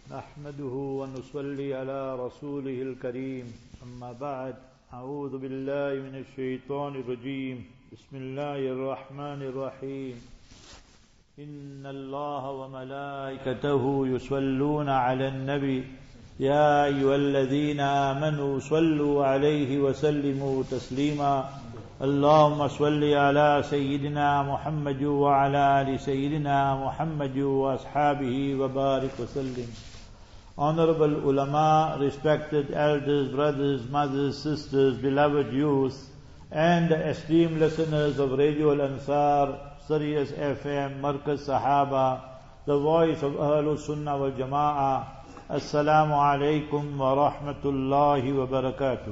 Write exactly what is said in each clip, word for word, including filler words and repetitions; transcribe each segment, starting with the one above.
نحمده ونصلي على رسوله الكريم أما بعد أعوذ بالله من الشيطان الرجيم بسم الله الرحمن الرحيم إن الله وملائكته يصلون على النبي يا أيها الذين آمنوا صلوا عليه وسلموا تسليما اللهم صل على سيدنا محمد وعلى آل سيدنا محمد وأصحابه وبارك وسلم. Honorable ulama, respected elders, brothers, mothers, sisters, beloved youth, and the esteemed listeners of Radio Al-Ansar, Sirius F M, Markaz Sahaba, the voice of Ahlul Sunnah wal Jama'ah. Assalamu alaikum wa rahmatullahi wa barakatuh.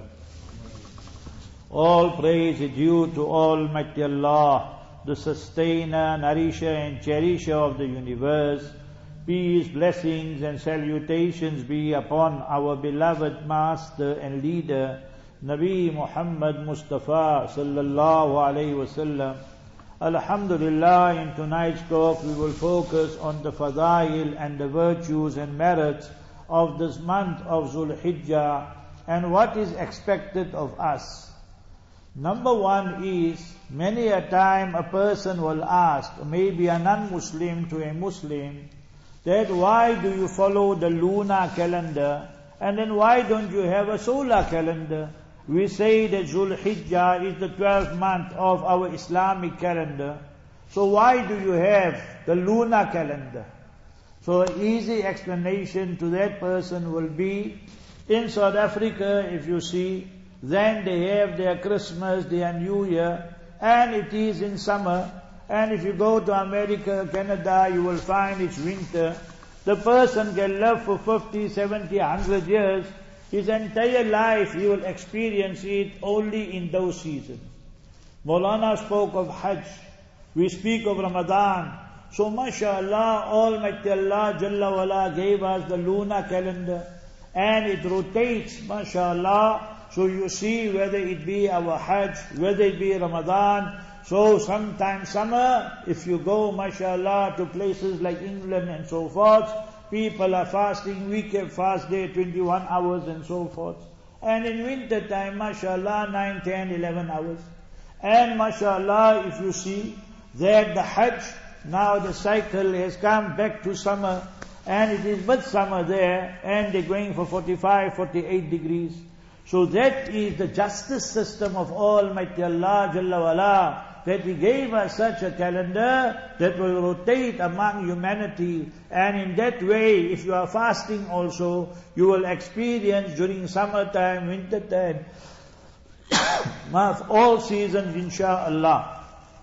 All praise is due to Almighty Allah, the sustainer, nourisher and cherisher of the universe. Peace, blessings and salutations be upon our beloved master and leader, Nabi Muhammad Mustafa sallallahu alayhi wasallam. Alhamdulillah, in tonight's talk we will focus on the fadail and the virtues and merits of this month of Zul Hijjah and what is expected of us. Number one is, many a time a person will ask, maybe a non-Muslim to a Muslim, that why do you follow the lunar calendar and then why don't you have a solar calendar? We say that Zul Hijjah is the twelfth month of our Islamic calendar. So why do you have the lunar calendar? So an easy explanation to that person will be, in South Africa, if you see, then they have their Christmas, their New Year, and it is in summer. And if you go to America, Canada, you will find it's winter. The person can live for fifty, seventy, one hundred years. His entire life he will experience it only in those seasons. Maulana spoke of Hajj. We speak of Ramadan. So mashallah, Almighty Allah Jalla wala gave us the lunar calendar. And it rotates, mashallah. So you see, whether it be our Hajj, whether it be Ramadan. So sometimes summer, if you go, mashallah, to places like England and so forth, people are fasting, we keep fast day, twenty-one hours and so forth. And in winter time, mashallah, nine, ten, eleven hours. And mashallah, if you see that the Hajj, now the cycle has come back to summer, and it is midsummer there, and they're going for forty-five, forty-eight degrees. So that is the justice system of Almighty Allah Jalla wala, that He gave us such a calendar that will rotate among humanity. And in that way, if you are fasting also, you will experience during summertime, winter time, all seasons insha'Allah.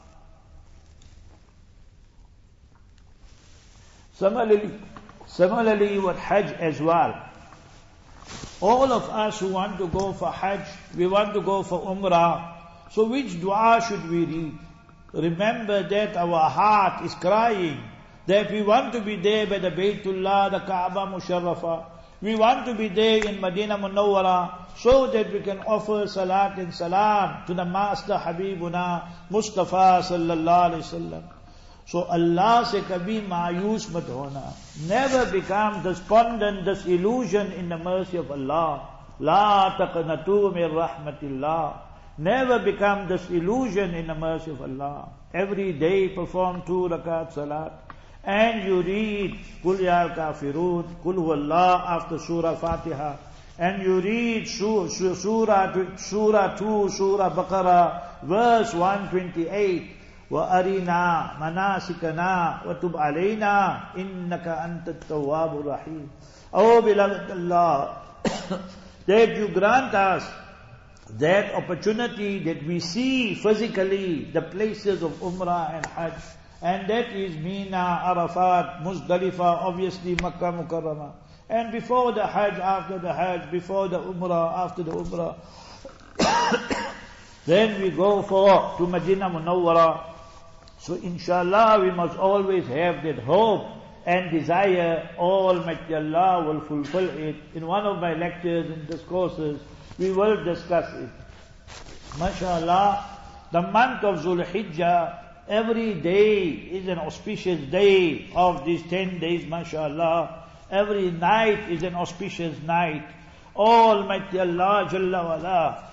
Similarly, similarly with Hajj as well. All of us who want to go for Hajj, we want to go for Umrah. So which dua should we read? Remember that our heart is crying, that we want to be there by the Baytullah, the Kaaba Musharrafa. We want to be there in Madinah Munawwara, so that we can offer salat and salam to the Master Habibuna Mustafa sallallahu alaihi wasallam. So Allah se kabhi mayus mat hona. Never become despondent, disillusioned in the mercy of Allah. La taqnatu min rahmatillah. Never become disillusioned in the mercy of Allah. Every day perform two rakat salat. And you read Qul ya kafirun, Qul huwallah after Surah Fatiha. And you read Surah, Surah two, Surah Baqarah, verse one twenty-eight. وَأَرِنَا مَنَاسِكَنَا وَتُبْ عَلَيْنَا إِنَّكَ أَنْتَ التَّوَّابُ الرَّحِيمُ. Oh beloved Allah, that you grant us that opportunity that we see physically the places of Umrah and Hajj. And that is Mina, Arafat, Muzdalifah, obviously Makkah Mukarramah. And before the Hajj, after the Hajj, before the Umrah, after the Umrah. Then we go for to Madinah Munawwara. So inshallah we must always have that hope and desire. Almighty Allah will fulfill it. In one of my lectures and discourses, we will discuss it. MashaAllah, the month of Zul Hijjah, every day is an auspicious day of these ten days, MashaAllah. Every night is an auspicious night. Almighty Allah Jalla wala.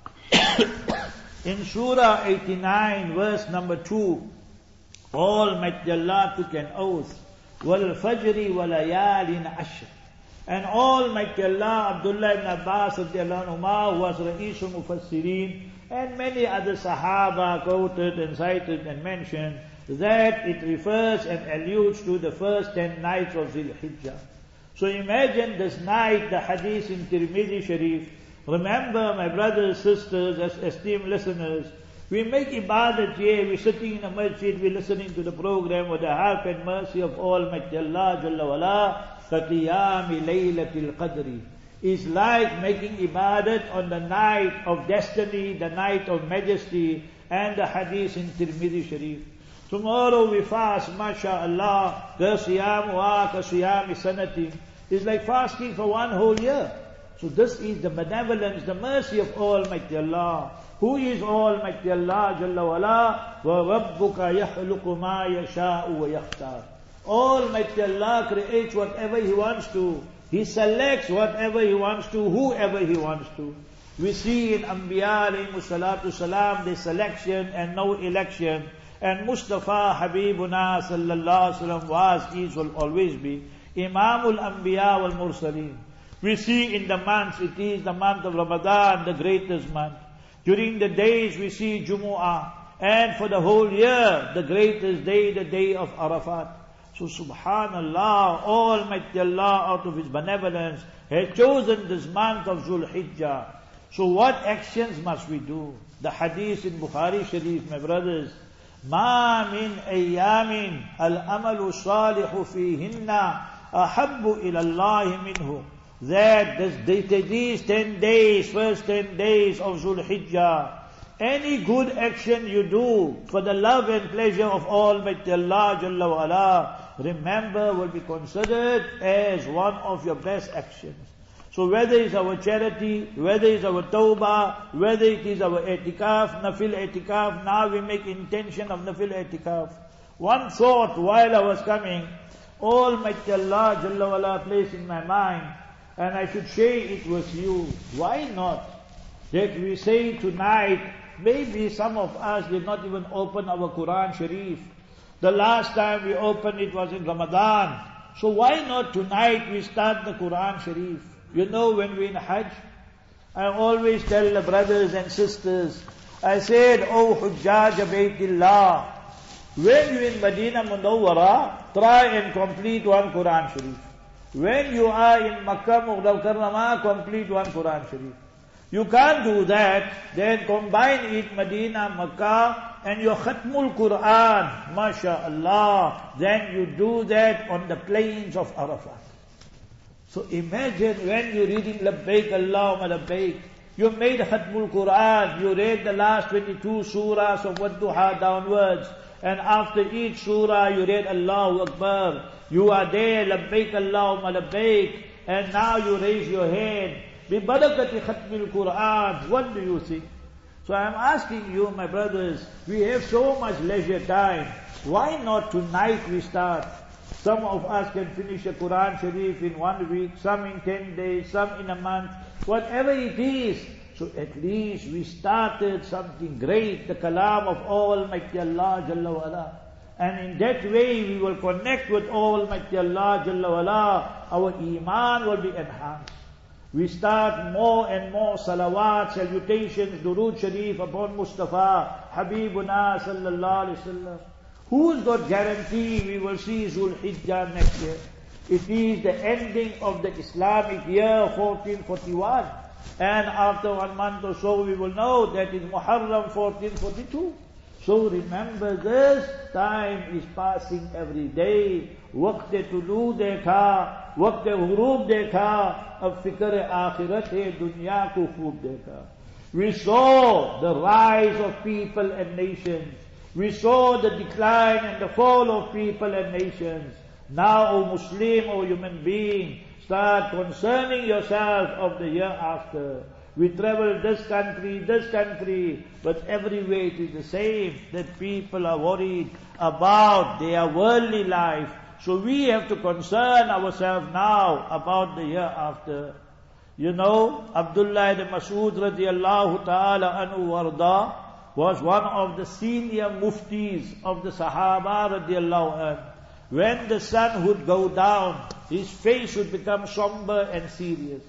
In Surah eighty-nine, verse number two, Almighty Allah took an oath. Wal fajri wal layalin ashr. And Almighty Allah, Abdullah ibn Abbas radiallahu anhu, was Ra'isul Mufassirin, and many other Sahaba quoted and cited and mentioned that it refers and alludes to the first ten nights of Zul Hijjah. So imagine this night, the hadith in Tirmidhi Sharif. Remember, my brothers, sisters, as esteemed listeners, we make ibadat here, we're sitting in a masjid, we're listening to the program with the help and mercy of Almighty Allah Jalla wala. Qiyami Laylatil Qadri is like making ibadat on the night of destiny, the night of majesty, and the hadith in Tirmidhi Sharif. Tomorrow we fast, mashallah, ka siyam wa ka siyami sanatin. It's like fasting for one whole year. So this is the benevolence, the mercy of Almighty Allah. Who is Almighty Allah Jalla wala? Wa rabbuka yakhluqu ma yasha'u wa yakhtar. Almighty Allah creates whatever He wants to. He selects whatever He wants to, whoever He wants to. We see in Anbiya alayhi salatu salam, the selection and no election. And Mustafa Habibuna sallallahu alaihi wasallam was, is, will always be Imamul Anbiya wal Mursaleen. We see in the months, it is the month of Ramadan, the greatest month. During the days we see Jumu'ah. And for the whole year, the greatest day, the day of Arafat. So subhanallah, Almighty Allah out of His benevolence has chosen this month of Zul Hijjah. So what actions must we do? The hadith in Bukhari Sharif, my brothers, Ma min ayyamin al-amalu salihu fihinna ahabbu ila Allah minhu. That this, these ten days, first ten days of Zul Hijjah, any good action you do for the love and pleasure of Almighty Allah Jalla wa ala, remember, will be considered as one of your best actions. So whether it's our charity, whether it's our tawbah, whether it is our etikaf, nafil etikaf, now we make intention of nafil etikaf. One thought while I was coming, Almighty Allah Jalla wa ala placed in my mind, and I should share it with you. Why not? That we say tonight, maybe some of us did not even open our Quran Sharif. The last time we opened it was in Ramadan. So why not tonight we start the Quran Sharif? You know, when we're in Hajj, I always tell the brothers and sisters, I said, Oh Hujjaj Baytillah, when you're in Medina Munawwara, try and complete one Quran Sharif. When you are in Makkah Mukarramah, complete one Quran Sharif. You can't do that, then combine it, Medina, Makkah, and your Khatmul Quran, MashaAllah, then you do that on the plains of Arafat. So imagine when you're reading Labbaik Allahumma Labbaik, you made Khatmul Quran, you read the last twenty-two surahs of Wadduha downwards, and after each surah you read Allahu Akbar. You are there, Labbaik Allahumma Labbaik, and now you raise your hand. Bibarakati Khatmil Quran, what do you think? So I am asking you, my brothers, we have so much leisure time. Why not tonight we start? Some of us can finish a Quran Sharif in one week, some in ten days, some in a month, whatever it is. So at least we started something great, the kalam of Almighty Allah Jalla wa ala. And in that way we will connect with Almighty Allah Jalla wa ala. Our iman will be enhanced. We start more and more salawat, salutations, durood sharif upon Mustafa, Habibuna sallallahu alayhi wasallam. Who's got guarantee we will see Zul Hijjah next year? It is the ending of the Islamic year fourteen forty-one. And after one month or so we will know that it's Muharram fourteen forty-two. So remember this, time is passing every day. Waqt tulu dekha, waqt hurub dekha, ab fikr akhirat hai, dunya ko khoob dekha. We saw the rise of people and nations. We saw the decline and the fall of people and nations. Now, O Muslim, O human being, start concerning yourself of the year after. We travel this country, this country, but everywhere it is the same, that people are worried about their worldly life. So we have to concern ourselves now about the hereafter. You know, Abdullah ibn Mas'ud radiallahu ta'ala anhu warda was one of the senior muftis of the Sahaba radiallahu anhu. When the sun would go down, his face would become somber and serious.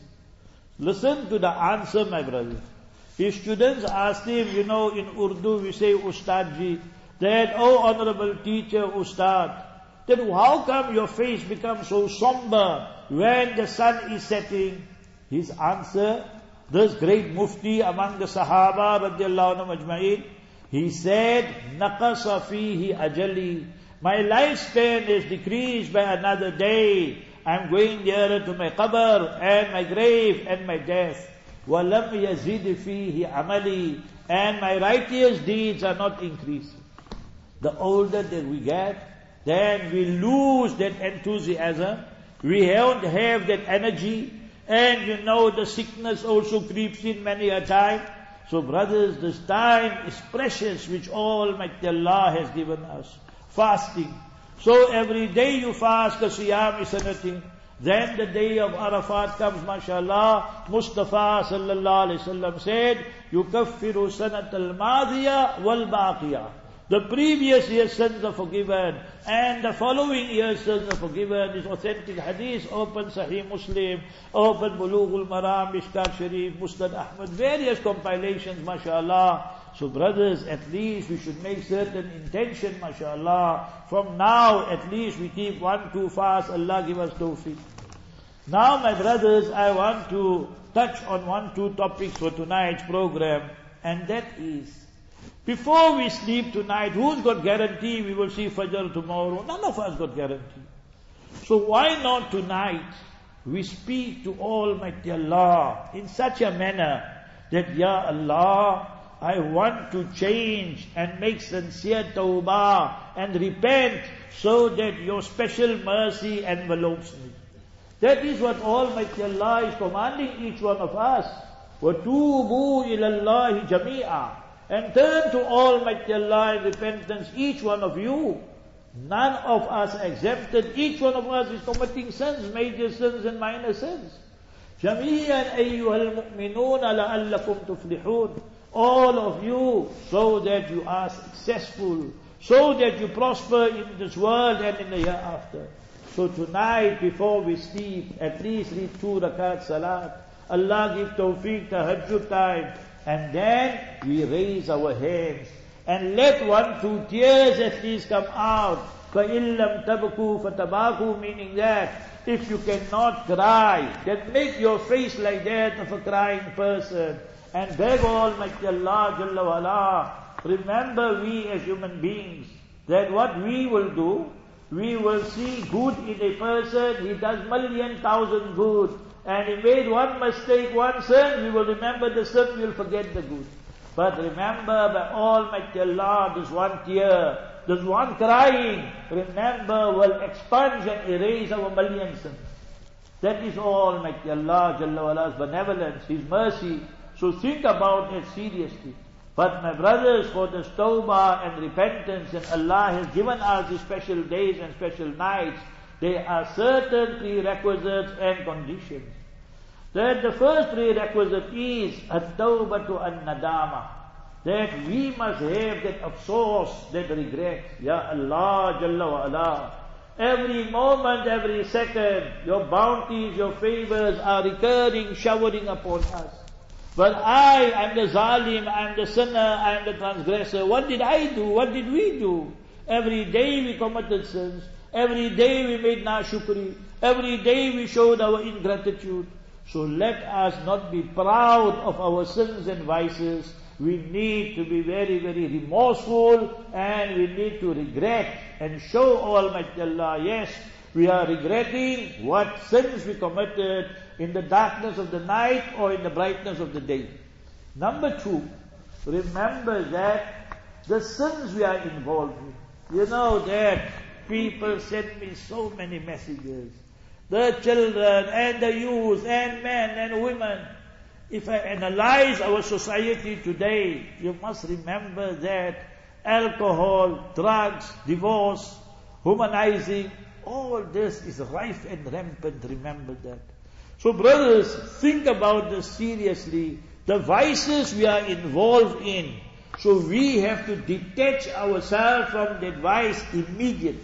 Listen to the answer, my brothers. His students asked him, you know, in Urdu we say Ustad ji, that, oh honorable teacher, Ustad, then how come your face becomes so somber when the sun is setting? His answer, this great mufti among the Sahaba radiallahu anhu ajma'in, he said, Naqasa fihi ajali. My lifespan is decreased by another day. I'm going nearer to my qabr and my grave and my death. وَلَمْ يَزِدْ فِيهِ عَمَلِي. And my righteous deeds are not increasing. The older that we get, then we lose that enthusiasm. We don't have that energy. And you know the sickness also creeps in many a time. So brothers, this time is precious which Almighty Allah has given us. Fasting. So every day you fast, the siyam is anything. Then the day of Arafat comes, mashallah. Mustafa sallallahu alayhi wasallam said, yukaffiru sanat al-madhiya wal-baqiya. The previous year's sins are forgiven, and the following year's sins are forgiven. This authentic hadith, open Sahih Muslim, open Bulughul Maram, Mishkat Sharif, Musnad Ahmad, various compilations, mashallah. So brothers, at least we should make certain intention, mashallah. From now, at least we keep one, two fast, Allah give us tawfiq. Now my brothers, I want to touch on one, two topics for tonight's program, and that is, before we sleep tonight, who's got guarantee we will see Fajr tomorrow? None of us got guarantee. So why not tonight we speak to Almighty Allah in such a manner that, Ya Allah, I want to change and make sincere tawbah and repent so that your special mercy envelopes me. That is what Almighty Allah is commanding each one of us. وَتُوبُوا إِلَى اللَّهِ جَمِيعًا. And turn to Almighty Allah in repentance, each one of you. None of us exempted. Each one of us is committing sins, major sins and minor sins. جَمِيعًا أَيُّهَا الْمُؤْمِنُونَ لَعَلَّكُمْ تُفْلِحُونَ. All of you, so that you are successful, so that you prosper in this world and in the hereafter. So tonight, before we sleep, at least read two rakat salat. Allah give tawfiq, tahajjud time. And then we raise our hands and let one, two tears at least come out. فَإِن لَمْ تَبْكُوا فَتَبَاكُوا, meaning that if you cannot cry, then make your face like that of a crying person and beg Almighty Allah Jalla wa Ala. Remember, we as human beings, that what we will do, we will see good in a person, he does million thousand good. And he made one mistake, one sin, we will remember the sin, we will forget the good. But remember, by Almighty Allah, this one tear, this one crying, remember, will expunge and erase our million sins. That is Almighty Allah Jalla wa Ala's benevolence, His mercy. So think about it seriously. But my brothers, for this tawbah and repentance, and Allah has given us these special days and special nights, there are certain prerequisites and conditions. That the first prerequisite is at-tawbatu an-nadama. That we must have that afsoos, that regret. Ya Allah Jalla wa Ala. Every moment, every second, your bounties, your favors are recurring, showering upon us. But I, I'm the zalim, I'm the sinner, I'm the transgressor. What did I do? What did we do? Every day we committed sins. Every day we made nashukri. Every day we showed our ingratitude. So let us not be proud of our sins and vices. We need to be very, very remorseful, and we need to regret and show Almighty Allah, yes, we are regretting what sins we committed in the darkness of the night or in the brightness of the day. Number two, remember that the sins we are involved in. You know that people send me so many messages. The children and the youth and men and women. If I analyze our society today, you must remember that alcohol, drugs, divorce, humanizing, all this is rife and rampant, remember that. So brothers, think about this seriously. The vices we are involved in, so we have to detach ourselves from that vice immediately.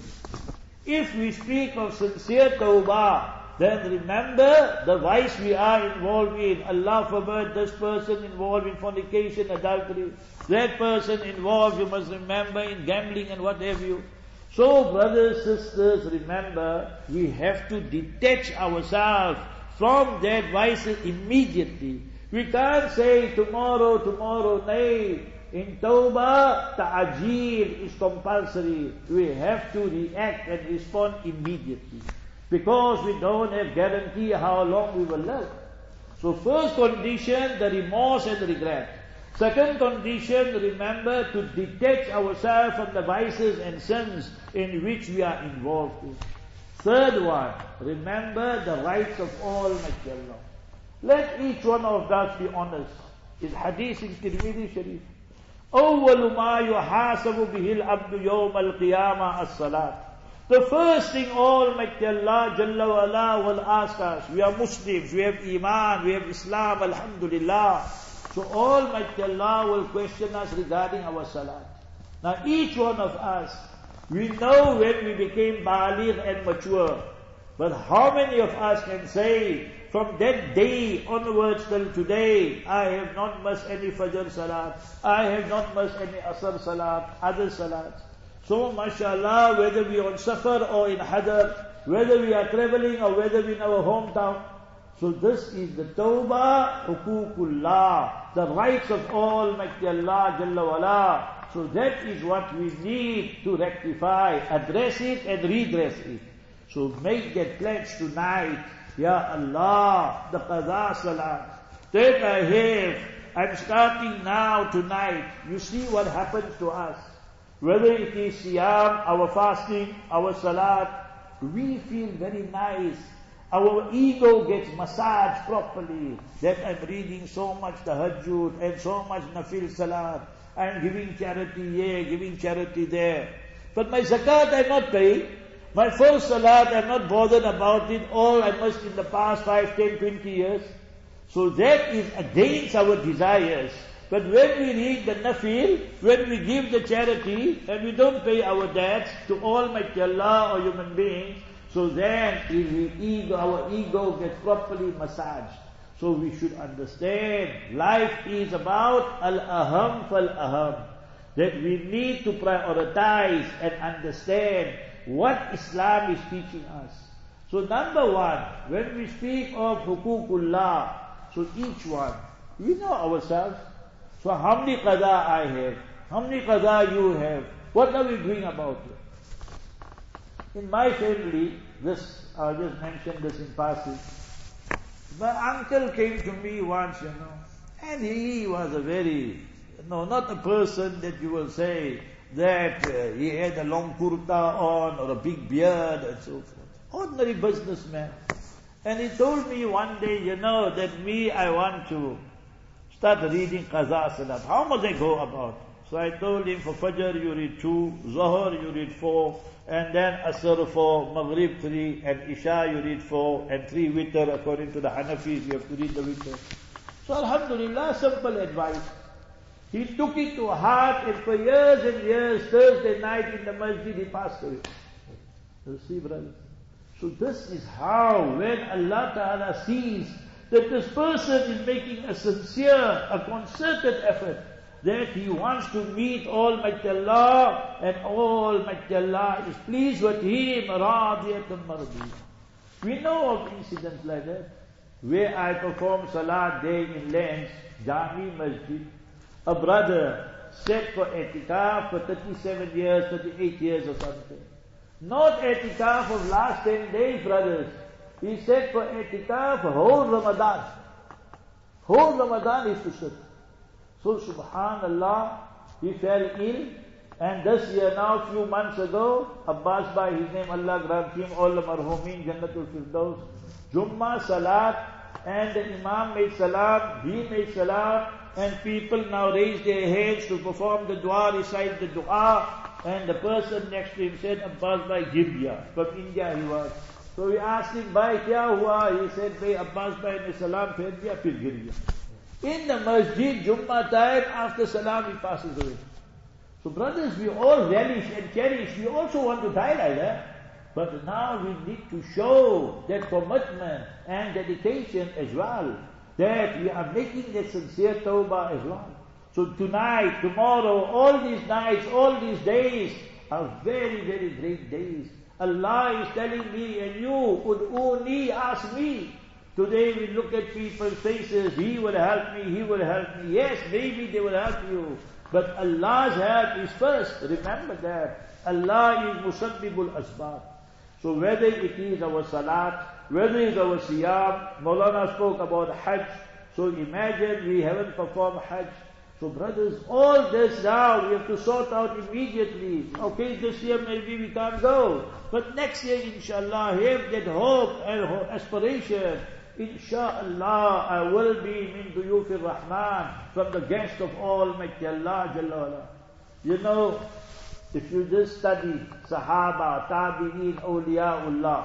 If we speak of sincere tawbah, then remember the vice we are involved in. Allah forbid, this person involved in fornication, adultery, that person involved, you must remember, in gambling and what have you. So brothers, sisters, remember, we have to detach ourselves from that vice immediately. We can't say tomorrow, tomorrow, nay. In tawbah, ta'ajeel is compulsory. We have to react and respond immediately. Because we don't have guarantee how long we will live. So first condition, the remorse and regret. Second condition, remember to detach ourselves from the vices and sins in which we are involved in. Third one, remember the rights of Almighty Allah. Let each one of us be honest. It's hadith in Tirmidhi Sharif. أول ما يحاسب به العبد يوم القيامة الصلاة. The first thing Almighty Allah Jalla wa Ala will ask us, we are Muslims, we have Iman, we have Islam, Alhamdulillah. So Almighty Allah will question us regarding our salat. Now each one of us, we know when we became baligh and mature. But how many of us can say, from that day onwards till today, I have not missed any Fajr Salat, I have not missed any Asr Salat, other Salats. So, mashallah, whether we are on Safar or in Hadar, whether we are traveling or whether we are in our hometown. So this is the Tawbah, Hukukullah, the rights of Almighty Allah Jalla wa Ala. So that is what we need to rectify, address it and redress it. So make that pledge tonight. Ya Allah, the Qadha Salat that I have, I'm starting now tonight. You see what happens to us. Whether it is Siyam, our fasting, our Salat, we feel very nice. Our ego gets massaged properly. That I'm reading so much Tahajjud and so much Nafil Salat. I'm giving charity here, giving charity there. But my Zakat I'm not paying. My first Salat I'm not bothered about it. All I must in the past five, ten, twenty years. So that is against our desires. But when we read the Nafil, when we give the charity, and we don't pay our debts to Almighty Allah or human beings, so then ego, our ego gets properly massaged. So we should understand, life is about al-aham fal-aham. That we need to prioritize and understand what Islam is teaching us. So number one, when we speak of hukukullah, so each one, we know ourselves. So how many qada I have? How many qada you have? What are we doing about it? In my family, this, I'll just mention this in passing. My uncle came to me once, you know, and he was a very, no, not a person that you will say that uh, he had a long kurta on or a big beard and so forth. Ordinary businessman. And he told me one day, you know, that me, I want to start reading Qadha Salat. How must I go about? So I told him, for Fajr you read two, Zuhr you read four, and then Asr four, Maghrib three, and Isha you read four, and three Witr. According to the Hanafis, you have to read the Witr. So Alhamdulillah, simple advice. He took it to heart, and for years and years, Thursday night in the masjid, he passed away. You see, brother? So this is how, when Allah Ta'ala sees that this person is making a sincere, a concerted effort, that he wants to meet Almighty Allah, and Almighty Allah is pleased with him, radiyatan mardiyah. We know of incidents like that, where I perform Salat day in Lens, Jami Masjid. A brother sat for etikaf for thirty-seven years, thirty-eight years or something. Not etikaf of last ten days, brothers. He said for etikaf, whole Ramadan. Whole Ramadan is to sit. So subhanallah, he fell ill. And this year now, few months ago, Abbas by his name, Allah grant him all the marhumin, Jannatul Firdaus. Jummah Salat, and the Imam made salam, he made salam, and people now raise their hands to perform the dua, recite the dua. And the person next to him said, Abbas Bhai Girya. From India he was. So we asked him, Bhai, kya hua? He said, Bhai, Abbas Bhai ne salam pher diya, phir Girya. In the masjid, Jummah time, after salam, he passes away. So brothers, we all relish and cherish. We also want to die like that. But now we need to show that commitment and dedication as well. That we are making that sincere tawbah as well. So tonight, tomorrow, all these nights, all these days are very, very great days. Allah is telling me and you, ud'uni, ask me. Today we look at people's faces, He will help me, He will help me. Yes, maybe they will help you. But Allah's help is first. Remember that. Allah is musabbibul asbab. So whether it is our salat, whether it is our siyam, Maulana spoke about hajj. So imagine we haven't performed hajj. So brothers, all this now we have to sort out immediately. Okay, this year maybe we can't go. But next year, inshallah, have that hope and aspiration. Inshallah, I will be min duyuf ar-Rahman, from the guest of Almighty Allah Jalla wala. You know, if you just study Sahaba, Tabi'een, Awliyaullah,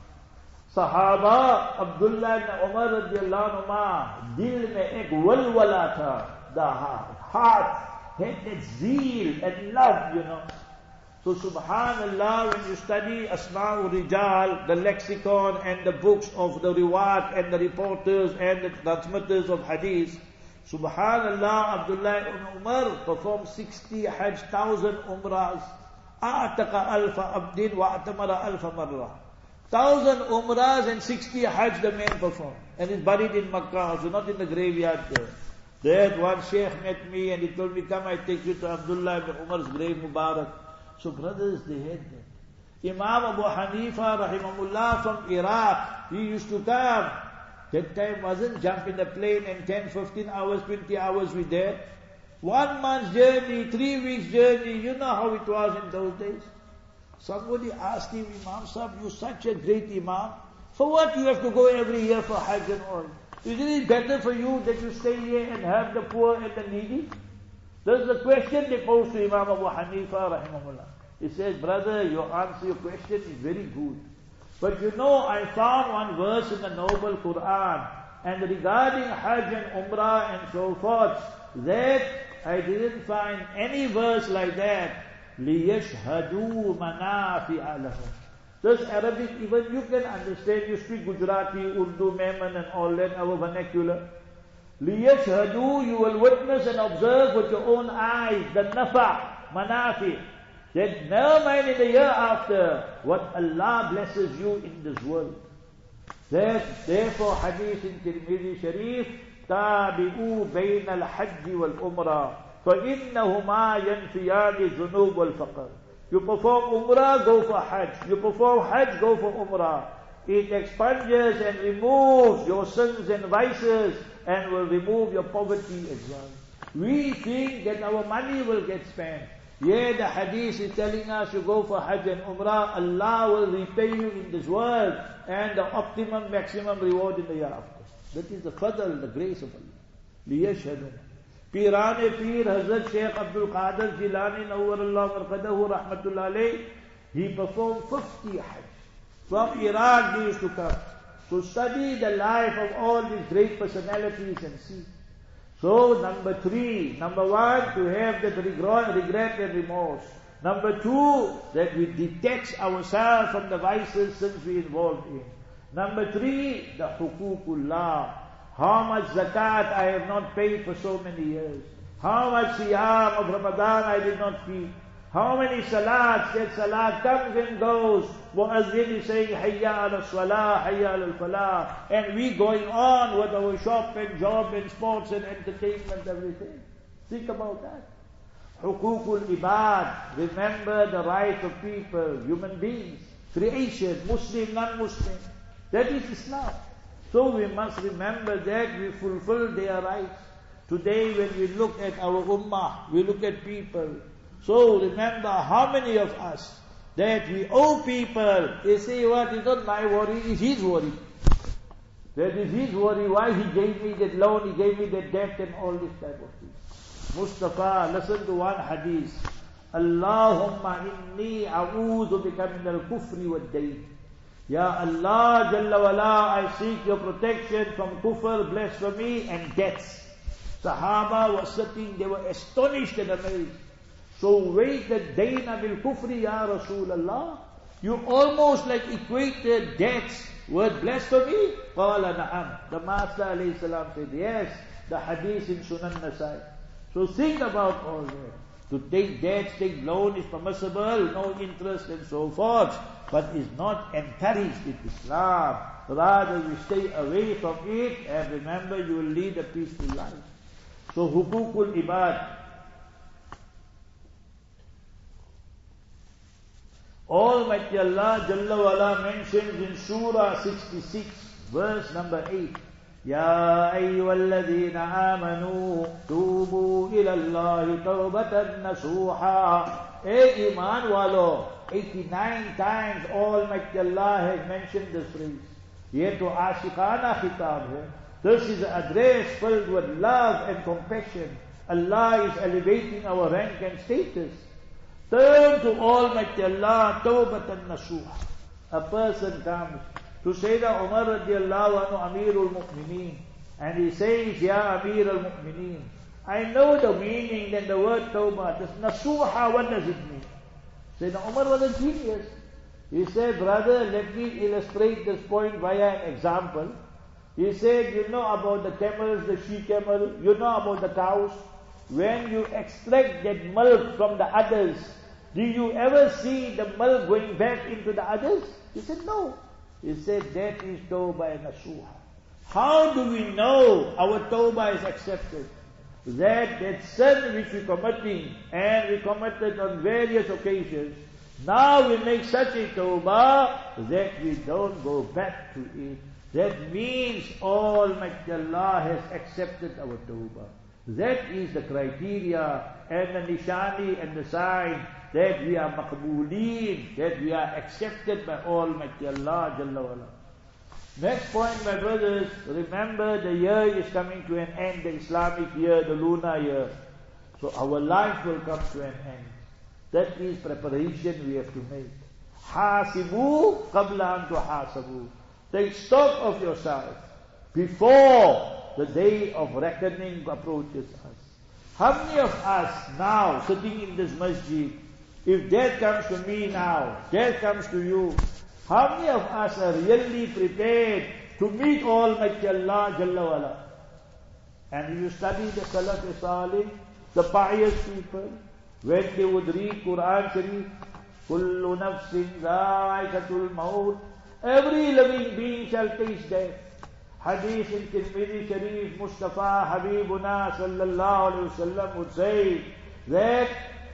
Sahaba, Abdullah ibn Umar radiyallahu anhu, dil mein ek walwala tha. The heart had that zeal and love, you know. So subhanallah, when you study Asma'ul Rijal, the lexicon and the books of the riwayat and the reporters and the transmitters of hadith, subhanallah, Abdullah ibn Umar performed sixty hajj, thousand umrahs. A'taqa alfa abdin wa atamara alfa marra. Thousand umrahs and sixty hajj the man performed. And is buried in Makkah, so not in the graveyard there. There one sheikh met me and he told me, come, I take you to Abdullah ibn Umar's grave, Mubarak. So brothers, they had that. Imam Abu Hanifa, rahimahullah, from Iraq, he used to come. That time wasn't jump in the plane and ten, fifteen hours, twenty hours we there. One month's journey, three weeks journey, you know how it was in those days. Somebody asked him, Imam Sahib, you're such a great Imam. For what you have to go every year for Hajj and all? Isn't it better for you that you stay here and help the poor and the needy? That's the question they posed to Imam Abu Hanifa rahimahullah. He says, brother, your answer, your question is very good. But you know, I found one verse in the Noble Quran, and regarding Hajj and Umrah and so forth, that I didn't find any verse like that. لِيَشْهَدُوا مَنَافِعَ لَهُمْ. This Arabic, even you can understand, you speak Gujarati, Urdu, Memon and all that, our vernacular. لِيَشْهَدُوا, you will witness and observe with your own eyes, the nafa, manafi. That never mind in the year after, what Allah blesses you in this world. That, therefore, hadith in Tirmidhi Sharif, تَابِعُوا بَيْنَ الْحَجِّ وَالْأُمْرَةِ فَإِنَّهُمَا يَنْفِيَانِ الذُّنُوبَ وَالْفَقْرِ. You perform Umrah, go for Hajj. You perform Hajj, go for Umrah. It expunges and removes your sins and vices and will remove your poverty as well. We think that our money will get spent. Yeah, the hadith is telling us you go for Hajj and Umrah, Allah will repay you in this world and the optimum, maximum reward in the year after. That is the fadl, the grace of Allah. لِيَشْهَدُونَ Pirane Pir Hazrat Shaykh Abdul Qadir Jilani Nawwarallahu Marqadahu Rahmatullah alayh, he performed fifty Hajj. From Iraq he used to come to study the life of all these great personalities and see. So number three, number one, to have that regret and remorse. Number two, that we detach ourselves from the vices since we involved in. Number three, the hukukullah. How much zakat I have not paid for so many years. How much siyam of Ramadan I did not keep. How many salats, that salat comes and goes. Muazzin is saying, hayya ala salah, hayya ala falah. And we going on with our shop and job and sports and entertainment, everything. Think about that. Hukukul ibad. Remember the rights of people, human beings, creation, Muslim, non-Muslim. That is Islam. So we must remember that we fulfill their rights. Today when we look at our ummah, we look at people. So remember how many of us that we owe people. They say, what is not my worry, it's his worry. That is his worry, why he gave me that loan, he gave me that debt and all this type of things. Mustafa, listen to one hadith. Allahumma inni a'udhu bika min al-kufri wa dayn. Ya Allah Jalla wala, I seek your protection from kufr, blasphemy and debts. Sahaba were sitting, they were astonished and amazed. So wait the dayna bil kufri ya Rasulullah. You almost like equated debts with blasphemy. Qala na'am. The Master alayhi salam said, yes, the hadith in Sunan Nasai. So think about all that. To take debts, take loan is permissible, no interest and so forth, but is not encouraged in Islam. Rather we stay away from it and remember you will lead a peaceful life. So hukukul ibad. Almighty Allah Jalla wala mentions in Surah sixty-six, verse number eight, Ya ayyuhalladhina amanu tubu ila Allahi tawbatan nasuha. Hey iman walo, eighty-nine times Almighty Allah has mentioned this phrase. Ye to ashiqana khitab hai. This is an address filled with love and compassion. Allah is elevating our rank and status. Turn to Almighty Allah, tawbatan nasuha. A person comes to Sayyidina Umar radiallahu anhu, Amirul Mu'mineen, and he says, Ya Amir al-Mu'mineen, I know the meaning and the word tawbah. This nasuha, what does it mean? Sayyidina Umar was a genius. He said, brother, let me illustrate this point via an example. He said, you know about the camels, the she-camel, you know about the cows. When you extract that milk from the others, do you ever see the milk going back into the others? He said, no. He said, that is tawbah and nasuha. How do we know our tawbah is accepted? That that sin which we committing, and we committed on various occasions, now we make such a tawbah that we don't go back to it. That means Almighty Allah has accepted our tawbah. That is the criteria and the nishani and the sign that we are maqbooleen, that we are accepted by Almighty Allah Jalla wala. Next point, my brothers, remember the year is coming to an end, the Islamic year, the lunar year. So our life will come to an end. That is preparation we have to make. Hasibu qabla an tuhasabu. Take stock of yourself before the day of reckoning approaches us. How many of us now sitting in this masjid, if death comes to me now, death comes to you, how many of us are really prepared to meet Almighty Allah Jalla wala? And if you study the Salaf Salih, the pious people, when they would read Quran Sharif, Kullu nafsin dha'iqatul maut, every living being shall taste death. Hadith in Tirmidhi Sharif, Mustafa Habibuna sallallahu alayhi wasallam would say that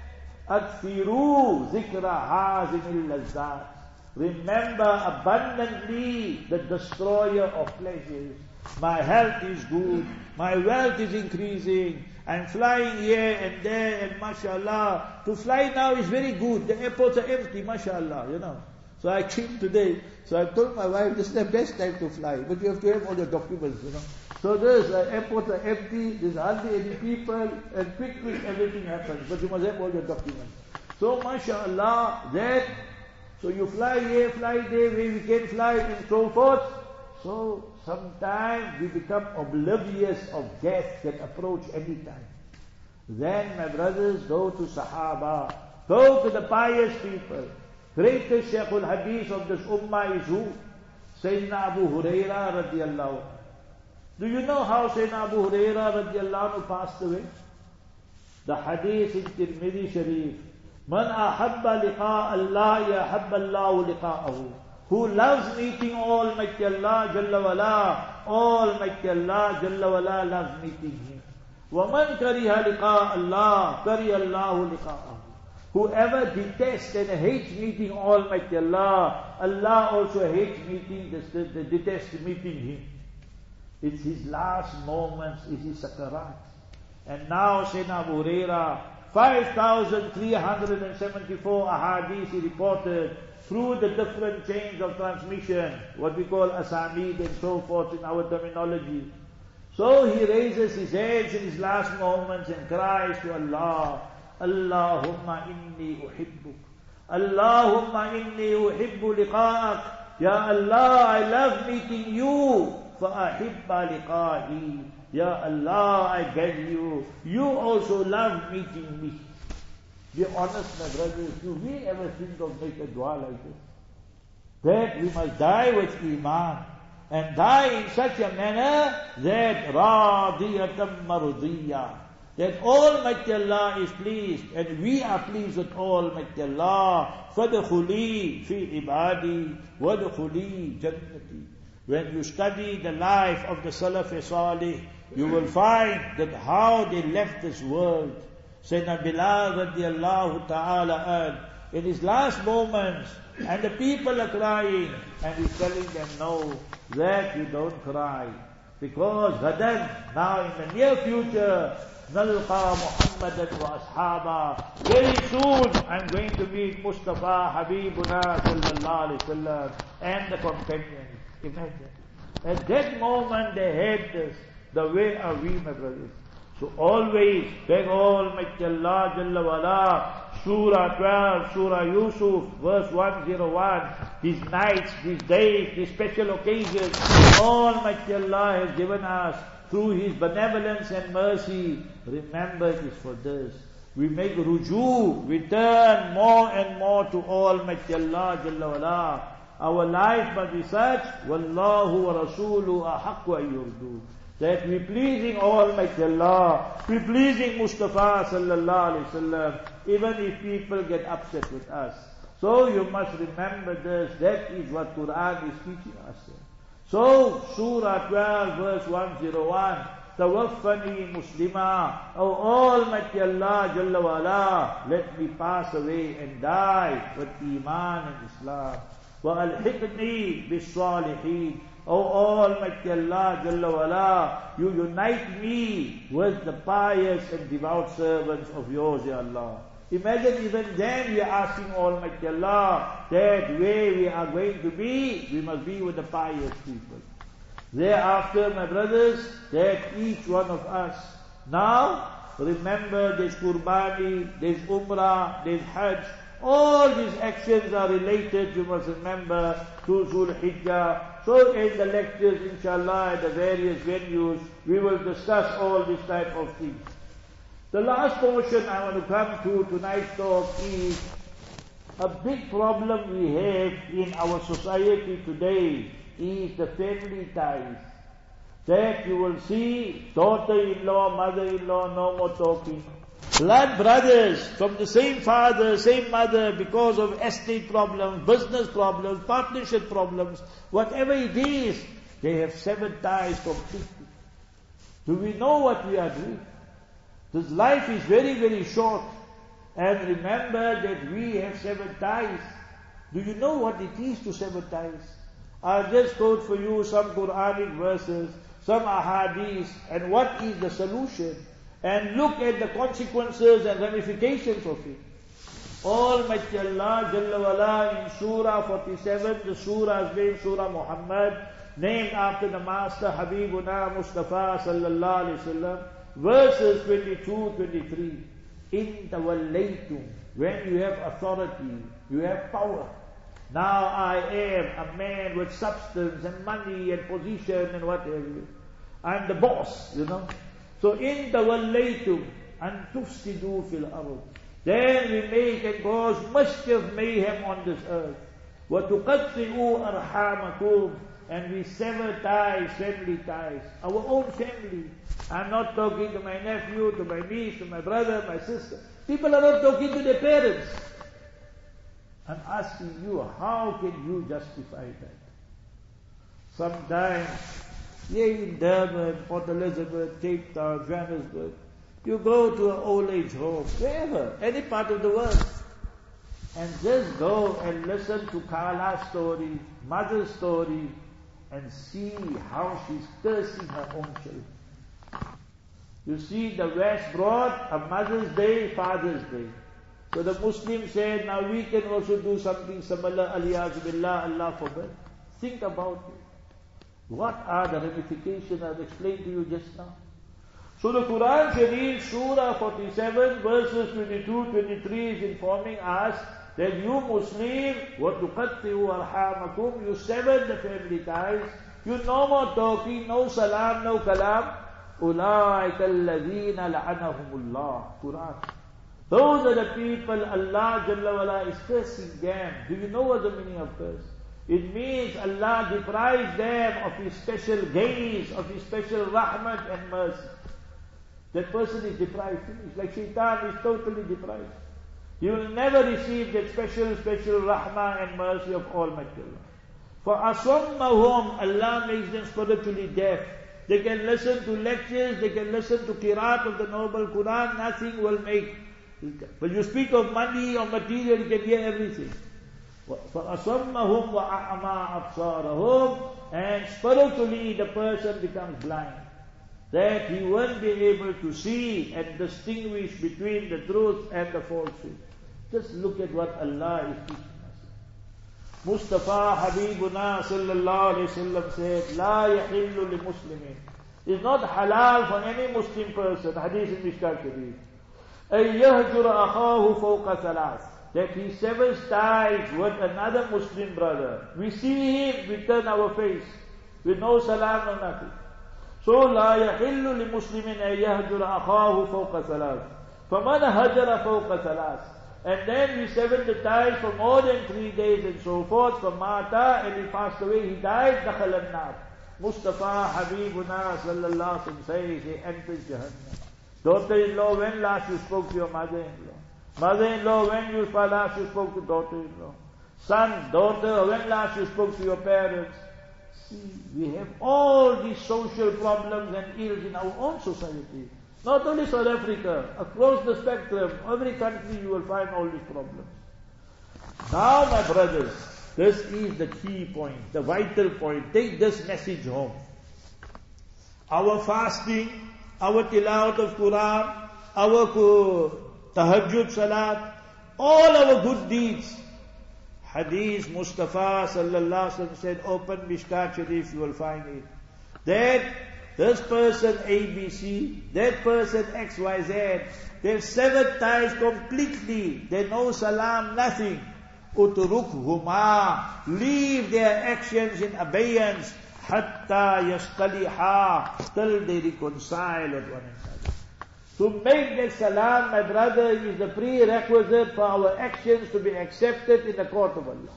Akthiru zikra hazimil lazzat. Remember abundantly the destroyer of pleasures. My health is good, my wealth is increasing, I'm flying here and there, and mashallah, to fly now is very good, the airports are empty, mashallah, you know. So I came today, so I told my wife, this is the best time to fly, but you have to have all your documents, you know. So this uh, airports are empty, there's hardly any people, and quick, quick, everything happens, but you must have all your documents. So mashallah, that, so you fly here, fly there, where we can fly, and so forth. So sometimes we become oblivious of death that approach any time. Then my brothers, go to Sahaba, go to the pious people. Greatest Shaykhul Hadith of this ummah is who? Sayyidina Abu Huraira radiallahu. Do you know how Sayyidina Abu Huraira radiallahu passed away? The Hadith in Tirmidhi Sharif. Man ahabba liqa Allah yahabba Allahu liqa'ahu. Who loves meeting Almighty Allah Jalla wala, Almighty Allah Jalla wala loves meeting Him. وَمَنْ كَرِهَ لِقَاءَ اللَّهِ كَرِهَ اللَّهُ لِقَاءَهُ. Whoever detests and hates meeting Almighty Allah, Allah also hates meeting, detests meeting Him. It's his last moments, it's his sakarat. And now Sayyidina Abu Huraira, five thousand three hundred seventy-four ahadith he reported through the different chains of transmission, what we call asanid and so forth in our terminology. So he raises his hands in his last moments and cries to Allah, Allahumma inni uhibbuk. Allahumma inni uhibbu liqa'ak. Ya Allah, I love meeting you. Fa'ahibba liqa'i. Ya Allah, I beg you, you also love meeting me. Be honest, my brothers, do we ever think of making a dua like this? That we must die with Iman, and die in such a manner that radiyatan mardiyah, that Almighty Allah is pleased, and we are pleased with Almighty Allah. Fadkhuli fi ibadi, wadkhuli jannati. When you study the life of the Salaf-e-Salih, you will find that how they left this world. Sayyidina Bilal radiallahu ta'ala an, in his last moments, and the people are crying, and he's telling them, no, that you don't cry. Because Ghadan, now in the near future, Nalqa Muhammadan wa ashaba. Very soon I'm going to meet Mustafa Habibuna sallallahu alayhi wasallam and the companions. Imagine. At that moment they had this. The way are we, my brothers. So always beg Almighty Allah Jalla wala. Surah twelve, Surah Yusuf, verse one oh one. These nights, these days, these special occasions, Almighty Allah has given us through His benevolence and mercy. Remember it is for this. We make ruju, we turn more and more to Almighty Allah Jalla wala. Our life must be such, Wallahu wa Rasulu ahaqqu an yurdu. That we pleasing Almighty Allah, we pleasing Mustafa sallallahu alayhi wasallam, even if people get upset with us. So you must remember this, that is what Quran is teaching us. So, Surah twelve verse one oh one, Tawaffani Muslima, O Almighty Allah Jalla wala, let me pass away and die with Iman and Islam. Wa alhiqni bis-salihin. O Almighty Allah Jalla wala, you unite me with the pious and devout servants of yours, Ya Allah. Imagine even then we are asking Almighty Allah that way we are going to be, we must be with the pious people. Thereafter, my brothers, that each one of us, now remember there's Qurbani, there's Umrah, there's Hajj. All these actions are related, you must remember, to Zul Hijjah. So in the lectures, inshallah, at the various venues, we will discuss all this type of things. The last portion I want to come to tonight's talk is a big problem we have in our society today is the family ties. That you will see daughter-in-law, mother-in-law, no more talking. Blood brothers from the same father, same mother, because of estate problems, business problems, partnership problems, whatever it is, they have severed ties completely. Do we know what we are doing? This life is very, very short. And remember that we have severed ties. Do you know what it is to sever ties? I'll just quote for you some Quranic verses, some ahadith, and what is the solution. And look at the consequences and ramifications of it. Almighty Allah Jalla wala in Surah forty-seven, the Surah is named Surah Muhammad, named after the Master Habibuna Mustafa sallallahu alayhi wasallam. Verses twenty-two, twenty-three. In tawallaytum, when you have authority, you have power. Now I am a man with substance and money and position and whatever. I'm the boss, you know. So in tawallaytum an tufsidu fil ard. Then we make and cause mischief, mayhem on this earth. Wa tuqatti'u arhamakum. And we sever ties, family ties, our own family. I'm not talking to my nephew, to my niece, to my brother, my sister. People are not talking to their parents. I'm asking you, how can you justify that? Sometimes, here in Durban, Port Elizabeth, Cape Town, Johannesburg, you go to an old age home, wherever, any part of the world, and just go and listen to Kala's story, mother's story, and see how she's cursing her own children. You see, the West brought a Mother's Day, Father's Day. So the Muslims said, now we can also do something similar, aliyaz billah, Allah forbid. Think about it. What are the ramifications I've explained to you just now? So the Quran Sharif, Surah forty-seven, verses twenty-two to twenty-three is informing us that you Muslim, وَتُقَطِّعُوا أَرْحَامَكُمْ, you sever the family ties, you no more talking, no salam, no kalam. أُولَٰئِكَ الَّذِينَ لَعَنَهُمُ اللَّهُ. Quran. Those are the people Allah Jalla wala is cursing them. Do you know what the meaning of curse? It means Allah deprives them of His special gaze, of His special rahmat and mercy. That person is deprived. It's like shaitan is totally deprived. He will never receive that special, special rahmah and mercy of Almighty Allah. For asammahum, Allah makes them spiritually deaf. They can listen to lectures, they can listen to qiraat of the noble Quran, nothing will make. When you speak of money or material, you can hear everything. فَأَصَمَّهُمْ وَأَعْمَى أَبْصَارَهُمْ. And spiritually the person becomes blind. That he won't be able to see and distinguish between the truth and the falsehood. Just look at what Allah is teaching us. Mustafa Habibuna sallallahu alayhi wa sallam said, La yahillu li muslimin. It's not halal for any Muslim person, hadith in Mishkat Sharif, أَن يَهْجُرَ أَخَاهُ فَوْقَ ثَلَاثٍ. That he severs ties with another Muslim brother. We see him, we turn our face, with no salam, no nothing. So, لا يحل لمسلم أن يهجر أخاه فوق ثلاث. فمن هجر فوق ثلاث. And then we severed the ties for more than three days and so forth. From Mata, and he passed away, he died. دخل النار. Mustafa Habibuna sallallahu alaihi wasallam says he enters Jahannam. Daughter-in-law, when last you spoke to your mother-in-law? Mother-in-law, when you last you spoke to daughter-in-law? Son, daughter, when last you spoke to your parents? See, we have all these social problems and ills in our own society. Not only South Africa, across the spectrum, every country you will find all these problems. Now, my brothers, this is the key point, the vital point. Take this message home. Our fasting, our tilawat of Quran, our tahajjud salat, all our good deeds. Hadith Mustafa sallallahu alaihi wasallam said, open Mishkat Sharif, you will find it. That this person A B C, that person X Y Z, they've severed ties completely. They know salam, nothing. Utrukhuma, leave their actions in abeyance, hatta yastaliha, till they reconcile with one another. To make that salam, my brother, is the prerequisite for our actions to be accepted in the court of Allah.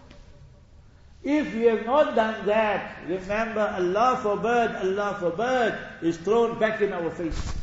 If we have not done that, remember, Allah forbid, Allah forbid, is thrown back in our face.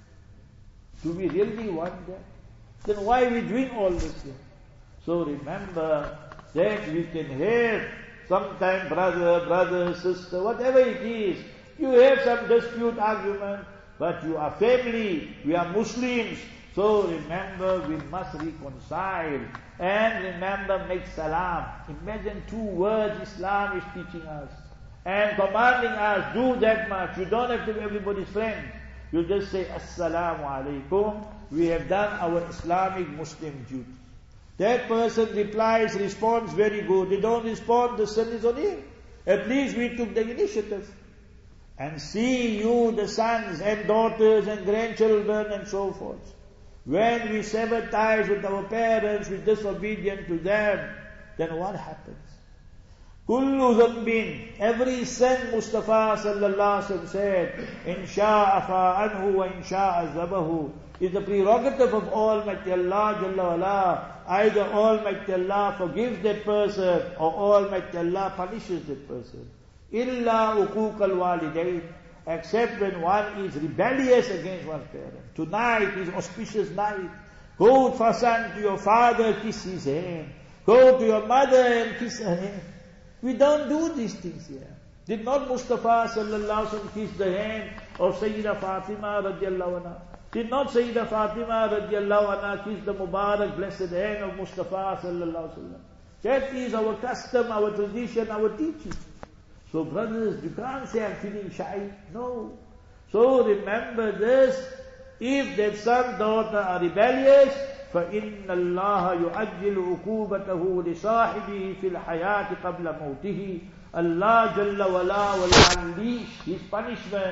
Do we really want that? Then why are we doing all this here? So remember that we can have sometime brother, brother, sister, whatever it is. You have some dispute, argument, but you are family, we are Muslims. So remember, we must reconcile. And remember, make salam. Imagine two words Islam is teaching us. And commanding us, do that much. You don't have to be everybody's friend. You just say, Assalamu alaikum. We have done our Islamic Muslim duty. That person replies, responds, very good. They don't respond, the sin is on him. At least we took the initiative. And see you, the sons and daughters and grandchildren and so forth. When we sever ties with our parents, we're disobedient to them, then what happens? Kullu dhanbin, every sin, Mustafa sallallahu alaihi wasallam said, in sha'a fa'anhu wa in sha'a zabahu, is the prerogative of Almighty Allah Jalla wala. Either Almighty Allah forgives that person or Almighty Allah punishes that person. Illa uquq al-walidain, except when one is rebellious against one's parent. Tonight is auspicious night. Go for son to your father, kiss his hand. Go to your mother and kiss her hand. We don't do these things here. Did not Mustafa sallallahu alaihi wasallam kiss the hand of Sayyida Fatima radiallahu anha? Did not Sayyida Fatima radiallahu anha kiss the Mubarak blessed hand of Mustafa sallallahu alaihi wasallam? That is our custom, our tradition, our teaching. So brothers, you can't say I'm feeling shy. No. So remember this, if that son, daughter are rebellious, فَإِنَّ اللَّهَ يُعَجِّلُ عُقُوبَتَهُ لِصَاحِبِهِ فِي الْحَيَاةِ قَبْلَ مَوْتِهِ. Allah Jalla wala will unleash His punishment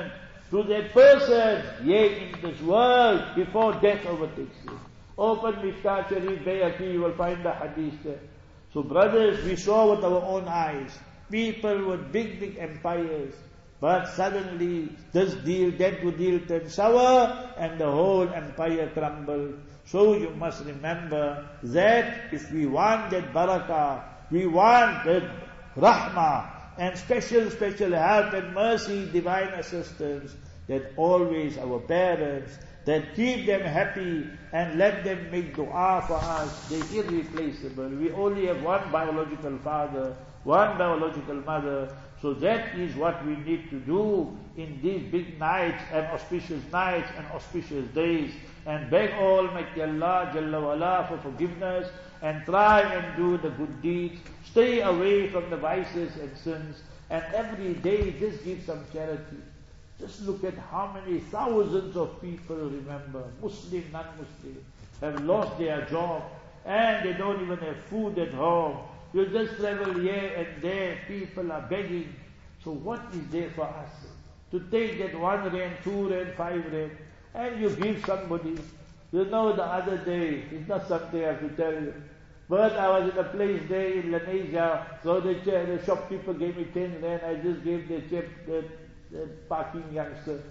to that person, yea, in this world, before death overtakes you. Open Mishkat Sharif, Bayhaqi, you will find the hadith there. So brothers, we saw with our own eyes, people with big, big empires, but suddenly this deal, that deal turned sour, and the whole empire crumbled. So you must remember that if we want that barakah, we want that rahmah, and special, special help and mercy, divine assistance, that always our parents, that keep them happy and let them make dua for us. They're irreplaceable. We only have one biological father, one biological mother. So that is what we need to do in these big nights and auspicious nights and auspicious days. And beg Almighty Allah Jalla wa'ala for forgiveness, and try and do the good deeds. Stay away from the vices and sins. And every day just give some charity. Just look at how many thousands of people, remember, Muslim, non-Muslim, have lost their job, and they don't even have food at home. You just travel here and there, people are begging. So what is there for us? To take that one rand, two rand, five rand, and you give somebody. You know, the other day, it's not something I have to tell you, but I was in a place there in Lenasia, so the, the shopkeeper gave me ten rand, I just gave the chap, the, the parking youngster.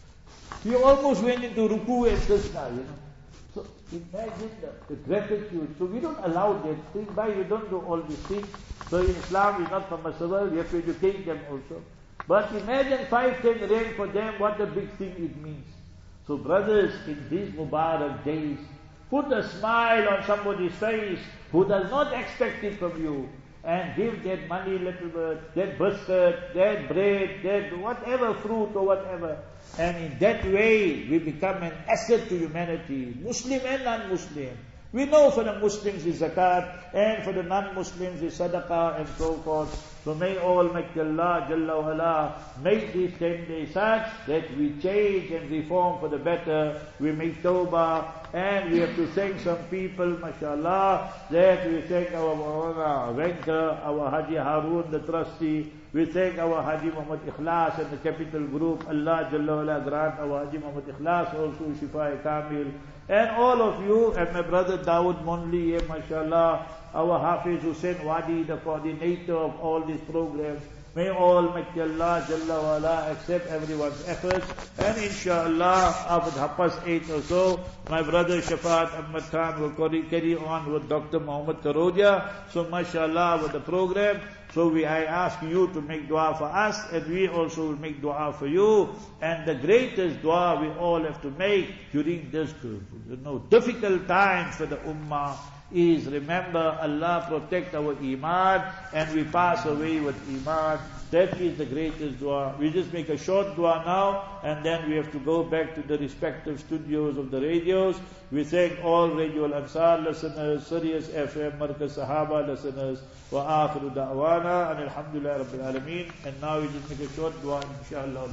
He almost went into ruku and sajda, you know. So imagine the, the gratitude. So we don't allow that thing, by we don't do all these things. So in Islam it's not permissible, we have to educate them also. But imagine five, ten rand for them, what a big thing it means. So brothers, in these Mubarak days, put a smile on somebody's face who does not expect it from you, and give that money little bit, that biscuit, that bread, that whatever fruit or whatever. And in that way, we become an asset to humanity, Muslim and non-Muslim. We know for the Muslims is zakat, and for the non-Muslims is sadaqah, and so forth. So may Almighty Allah Jalla wa'ala make these ten days such that we change and reform for the better. We make tawbah, and we have to thank some people, mashallah, that we thank our Maulana Venka, our Haji Harun, the trustee. We thank our Haji Muhammad Ikhlas and the Capital Group. Allah Jalla wa'ala grant our Haji Muhammad Ikhlas also Shifa Kamil. And all of you, and my brother Dawood Monli, mashallah, our Hafiz Hussain Wadi, the coordinator of all these programs. May Almighty Allah Jalla wa'ala accept everyone's efforts. And inshallah, after half past eight or so, my brother Shafaat Ahmad Khan will carry on with Doctor Muhammad Taroja. So mashallah with the program. So we, I ask you to make dua for us, and we also will make dua for you. And the greatest dua we all have to make during this, you know, difficult times for the ummah is, remember, Allah protect our iman, and we pass away with iman. That is the greatest dua. We just make a short dua now, and then we have to go back to the respective studios of the radios. We thank all Radio Al-Ansar listeners, Sirius F M, Markaz Sahaba listeners, wa akhiru da'wana, and alhamdulillah Rabbil Alameen. And now we just make a short dua, inshallah.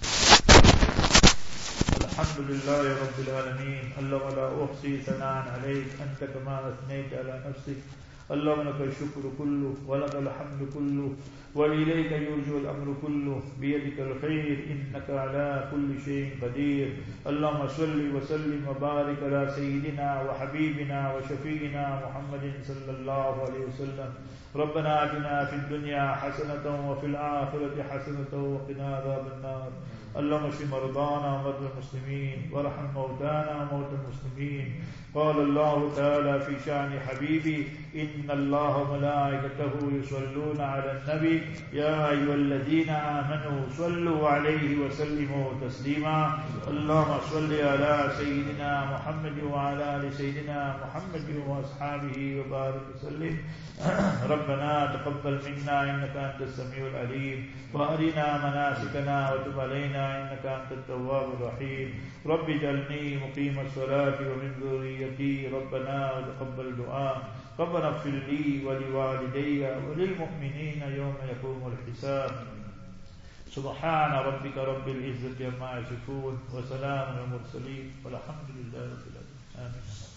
الحمد لله رب العالمين اللهم لا أحصي ثناء عليك أنت كما أثنيت على نفسك اللهم لك الشكر كله ولك الحمد كله وإليك يرجع الأمر كله بيدك الخير إنك على كل شيء قدير اللهم صل وسلم وبارك على سيدنا وحبيبنا وشفيعنا محمد صلى الله عليه وسلم ربنا آتنا في الدنيا حسنة وفي الآخرة حسنة وقنا عذاب النار اللهم اشف مرضانا ومرضى المسلمين وارحم موتانا وموتى المسلمين قال الله تعالى في شأن حبيبي إن الله وملائكته يصلون على النبي يا أيها الذين آمنوا صلوا عليه وسلموا تسليما اللهم صل على سيدنا محمد وعلى آل سيدنا محمد وأصحابه وبارك وسلم ربنا تقبل منا إنك أنت السميع العليم وأرنا مناسكنا وتب علينا إنك أنت التواب الرحيم رب اجعلني مقيم الصلاة ومن ذريتي ربنا وتقبل دعاء ربنا اغفر لي ولوالدي وللمؤمنين يوم يقوم الحساب سبحان ربك رب العزة عما يصفون وسلام على المرسلين والحمد لله رب العالمين آمين